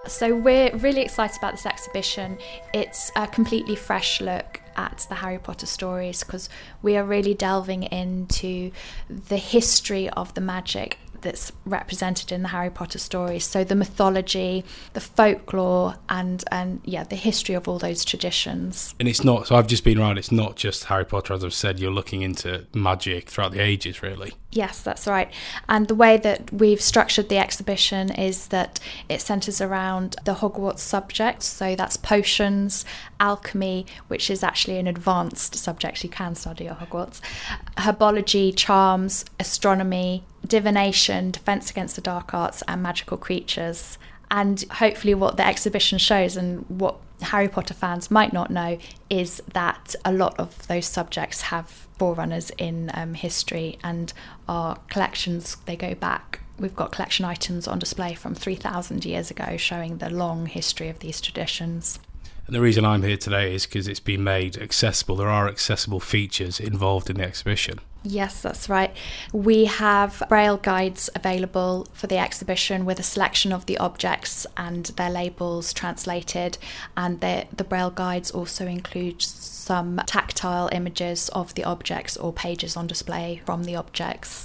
So we're really excited about this exhibition. It's a completely fresh look at the Harry Potter stories because we are really delving into the history of the magic that's represented in the Harry Potter stories. So the mythology, the folklore, and the history of all those traditions. And it's not, so I've just been right, it's not just Harry Potter, as I've said, you're looking into magic throughout the ages, really. Yes, that's right. And the way that we've structured the exhibition is that it centres around the Hogwarts subjects. So that's potions, alchemy, which is actually an advanced subject you can study at Hogwarts, herbology, charms, astronomy, divination, defence against the dark arts, and magical creatures. And hopefully what the exhibition shows, and what Harry Potter fans might not know, is that a lot of those subjects have forerunners in history, and our collections, they go back. We've got collection items on display from 3,000 years ago showing the long history of these traditions. And the reason I'm here today is because it's been made accessible. There are accessible features involved in the exhibition. Yes, that's right. We have Braille guides available for the exhibition with a selection of the objects and their labels translated, and the Braille guides also include some tactile images of the objects or pages on display from the objects.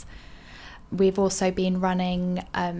We've also been running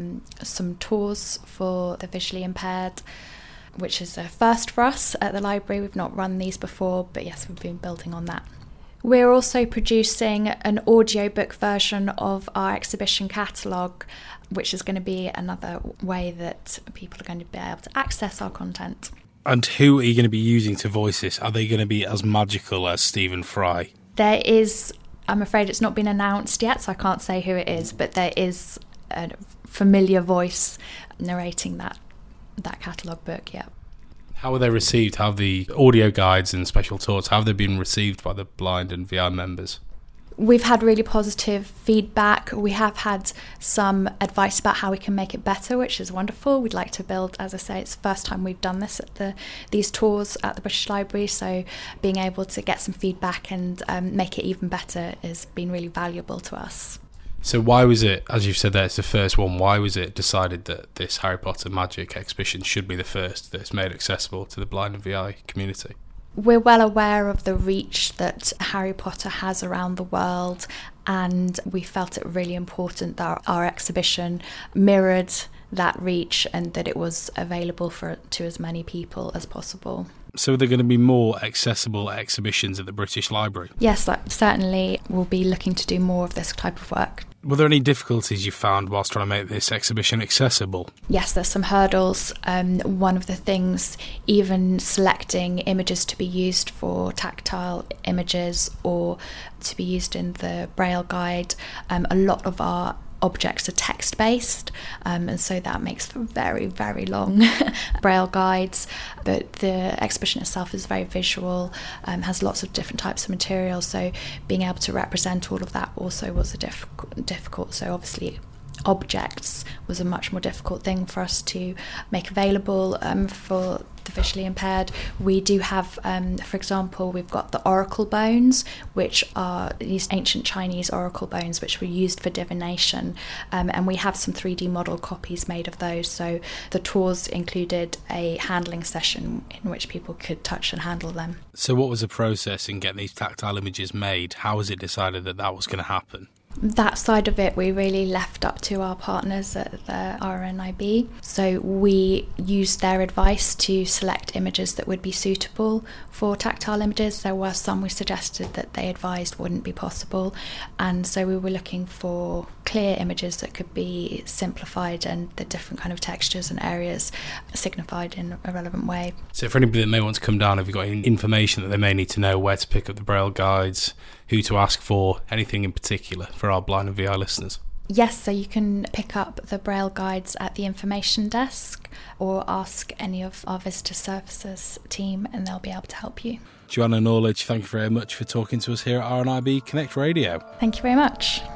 some tours for the visually impaired, which is a first for us at the library. We've not run these before, but yes, we've been building on that. We're also producing an audiobook version of our exhibition catalogue, which is going to be another way that people are going to be able to access our content. And who are you going to be using to voice this? Are they going to be as magical as Stephen Fry? There is, I'm afraid it's not been announced yet, so I can't say who it is, but there is a familiar voice narrating that catalogue book, yeah. How are they received? How have the audio guides and special tours, how have they been received by the blind and VI members? We've had really positive feedback. We have had some advice about how we can make it better, which is wonderful. We'd like to build, as I say, it's the first time we've done this at these tours at the British Library, so being able to get some feedback and make it even better has been really valuable to us. So why was it, as you've said there, it's the first one, why was it decided that this Harry Potter Magic exhibition should be the first that's made accessible to the blind and VI community? We're well aware of the reach that Harry Potter has around the world, and we felt it really important that our exhibition mirrored that reach and that it was available to as many people as possible. So are there going to be more accessible exhibitions at the British Library? Yes, certainly we'll be looking to do more of this type of work. Were there any difficulties you found whilst trying to make this exhibition accessible? Yes, there's some hurdles. One of the things, even selecting images to be used for tactile images or to be used in the Braille guide, a lot of our objects are text-based, and so that makes for very, very long Braille guides. But the exhibition itself is very visual, has lots of different types of materials, so being able to represent all of that also was a difficult. So obviously objects was a much more difficult thing for us to make available for the visually impaired. We do have, for example, we've got the oracle bones, which are these ancient Chinese oracle bones which were used for divination, and we have some 3D model copies made of those. So the tours included a handling session in which people could touch and handle them. So what was the process in getting these tactile images made? How was it decided that that was going to happen? That side of it we really left up to our partners at the RNIB. So we used their advice to select images that would be suitable for tactile images. There were some we suggested that they advised wouldn't be possible, and so we were looking for clear images that could be simplified and the different kind of textures and areas signified in a relevant way. So for anybody that may want to come down, have you got any information that they may need to know, where to pick up the Braille guides, who to ask for, anything in particular for our blind and VI listeners? Yes, so you can pick up the Braille guides at the information desk or ask any of our visitor services team and they'll be able to help you. Joanna Norledge, thank you very much for talking to us here at RNIB Connect Radio. Thank you very much.